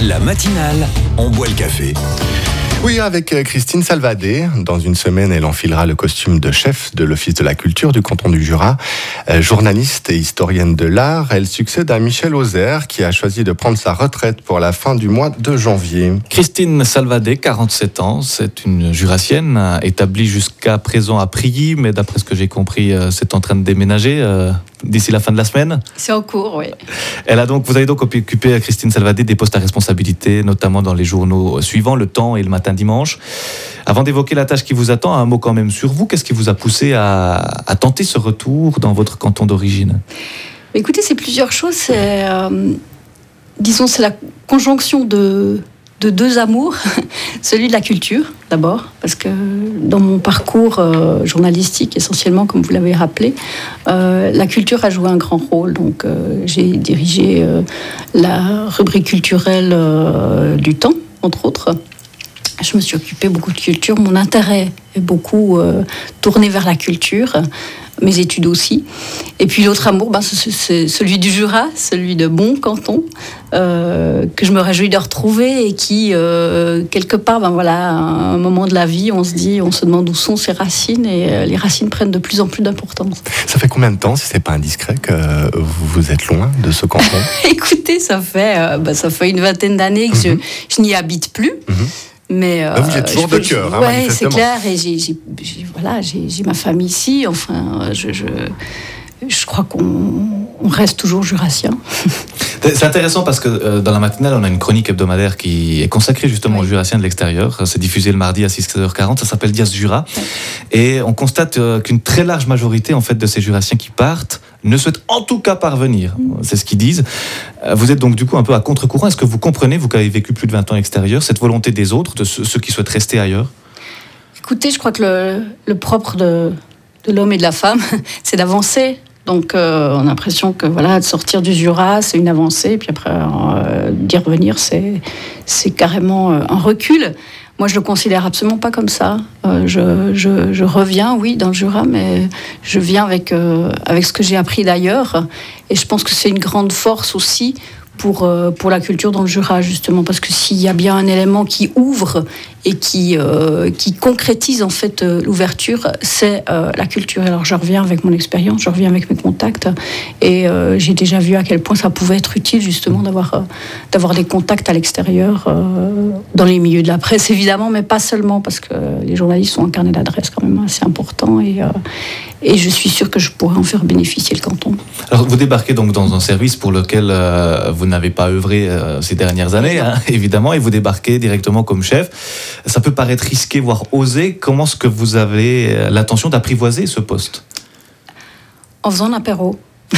La matinale, on boit le café. Oui, avec Christine Salvadé. Dans une semaine, elle enfilera le costume de chef de l'Office de la culture du canton du Jura. Journaliste et historienne de l'art, elle succède à Michel Auxerre qui a choisi de prendre sa retraite pour la fin du mois de janvier. Christine Salvadé, 47 ans, c'est une jurassienne établie jusqu'à présent à Prilly, mais d'après ce que j'ai compris, c'est en train de déménager d'ici la fin de la semaine. C'est en cours, oui. Vous avez donc occupé, Christine Salvadé, des postes à responsabilité, notamment dans les journaux suivants, Le Temps et Le Matin Dimanche. Avant d'évoquer la tâche qui vous attend, un mot quand même sur vous. Qu'est-ce qui vous a poussé à tenter ce retour dans votre canton d'origine ? Écoutez, c'est plusieurs choses. C'est la conjonction de deux amours. Celui de la culture, d'abord, parce que dans mon parcours journalistique, essentiellement, comme vous l'avez rappelé, la culture a joué un grand rôle. Donc, j'ai dirigé la rubrique culturelle du Temps, entre autres. Je me suis occupée beaucoup de culture. Mon intérêt est beaucoup tourné vers la culture, mes études aussi. Et puis l'autre amour, c'est celui du Jura, celui de mon canton, que je me réjouis de retrouver et qui, quelque part, à un moment de la vie, on se demande où sont ses racines et les racines prennent de plus en plus d'importance. Ça fait combien de temps, si ce n'est pas indiscret, que vous êtes loin de ce canton ? Écoutez, ça fait une vingtaine d'années que je n'y habite plus. Mais vous êtes toujours de cœur, oui, c'est clair. Et j'ai ma famille ici. Enfin, je crois qu'on reste toujours jurassien. C'est intéressant parce que dans la matinale, on a une chronique hebdomadaire qui est consacrée justement aux jurassiens de l'extérieur. C'est diffusé le mardi à 6h40. Ça s'appelle Dias Jura. Et on constate qu'une très large majorité en fait, de ces jurassiens qui partent ne souhaitent en tout cas pas revenir. C'est ce qu'ils disent. Vous êtes donc du coup un peu à contre-courant. Est-ce que vous comprenez, vous qui avez vécu plus de 20 ans à l'extérieur, cette volonté des autres, de ceux qui souhaitent rester ailleurs ? Écoutez, je crois que le propre de l'homme et de la femme, c'est d'avancer. Donc, on a l'impression que de sortir du Jura, c'est une avancée. Et puis après, d'y revenir, c'est carrément un recul. Moi, je le considère absolument pas comme ça. Je reviens, oui, dans le Jura, mais je viens avec ce que j'ai appris d'ailleurs. Et je pense que c'est une grande force aussi pour la culture dans le Jura, justement, parce que s'il y a bien un élément qui ouvre et qui concrétise en fait l'ouverture, c'est la culture. Alors je reviens avec mon expérience, je reviens avec mes contacts, et j'ai déjà vu à quel point ça pouvait être utile justement d'avoir des contacts à l'extérieur, dans les milieux de la presse évidemment, mais pas seulement, parce que les journalistes ont un carnet d'adresses quand même assez important, et je suis sûre que je pourrais en faire bénéficier le canton. Alors vous débarquez donc dans un service pour lequel vous n'avez pas œuvré ces dernières années, évidemment, et vous débarquez directement comme chef. Ça peut paraître risqué, voire osé. Comment est-ce que vous avez l'intention d'apprivoiser ce poste ? En faisant un apéro.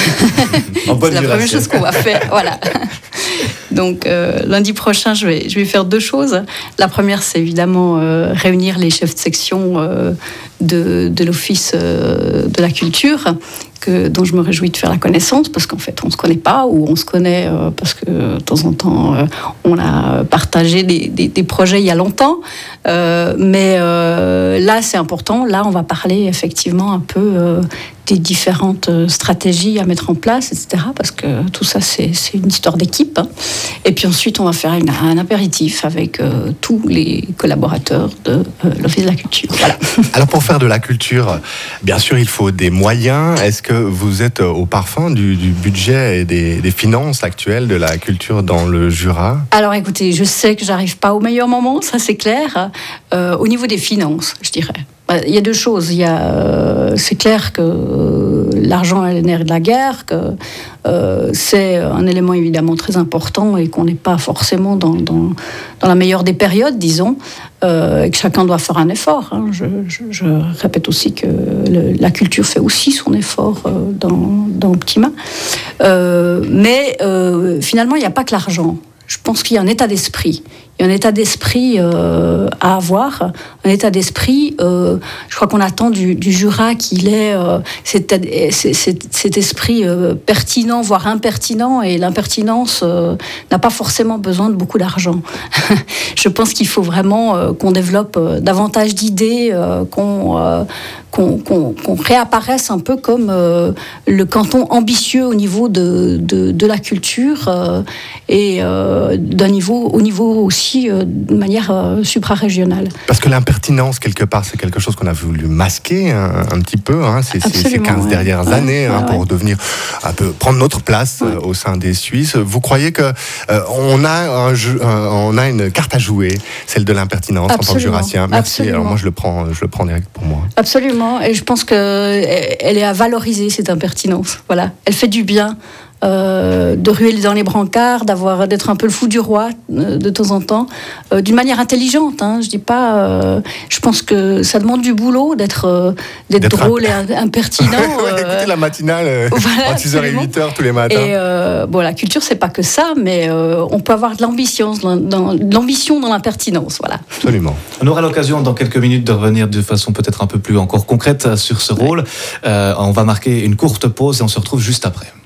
C'est la première chose qu'on va faire. Voilà. Donc lundi prochain, je vais faire deux choses. La première, c'est évidemment réunir les chefs de section de l'Office de la culture, dont je me réjouis de faire la connaissance, parce qu'en fait, on ne se connaît pas, ou on se connaît parce que de temps en temps, on a partagé des projets il y a longtemps. Mais là, c'est important. Là, on va parler effectivement un peu des différentes stratégies à mettre en place, etc. Parce que tout ça, c'est une histoire d'équipe. Et puis ensuite, on va faire un apéritif avec tous les collaborateurs de l'Office de la culture. Voilà. Alors, pour faire de la culture, bien sûr, il faut des moyens. Est-ce que vous êtes au parfum du budget et des finances actuelles de la culture dans le Jura ? Alors, écoutez, je sais que j'arrive pas au meilleur moment, ça c'est clair. Au niveau des finances, je dirais. Il y a deux choses. C'est clair que l'argent est le nerf de la guerre, que c'est un élément évidemment très important et qu'on n'est pas forcément dans la meilleure des périodes, disons, et que chacun doit faire un effort. Je répète aussi que la culture fait aussi son effort dans Optima. Mais finalement, il n'y a pas que l'argent. Je pense qu'il y a un état d'esprit. Il y a un état d'esprit à avoir, un état d'esprit, je crois qu'on attend du Jura qu'il ait cet esprit pertinent, voire impertinent, et l'impertinence n'a pas forcément besoin de beaucoup d'argent. Je pense qu'il faut vraiment qu'on développe davantage d'idées, qu'on réapparaisse un peu comme le canton ambitieux au niveau de la culture, et au niveau aussi de manière suprarégionale. Parce que l'impertinence, quelque part, c'est quelque chose qu'on a voulu masquer un petit peu, ces 15 dernières années, pour devenir un peu, prendre notre place au sein des Suisses. Vous croyez que on a une carte à jouer, celle de l'impertinence en tant que jurassien? Merci. Absolument. Alors moi, je le prends direct pour moi. Absolument. Et je pense qu'elle est à valoriser, cette impertinence. Voilà. Elle fait du bien. De ruer dans les brancards, d'être un peu le fou du roi de temps en temps, d'une manière intelligente. Je dis pas. Je pense que ça demande du boulot d'être drôle et impertinent. Écoutez la matinale entre 6h et 8h tous les matins. Et la culture, c'est pas que ça, mais on peut avoir de l'ambition dans l'impertinence. Voilà. Absolument. On aura l'occasion dans quelques minutes de revenir de façon peut-être un peu plus encore concrète sur ce rôle. On va marquer une courte pause et on se retrouve juste après.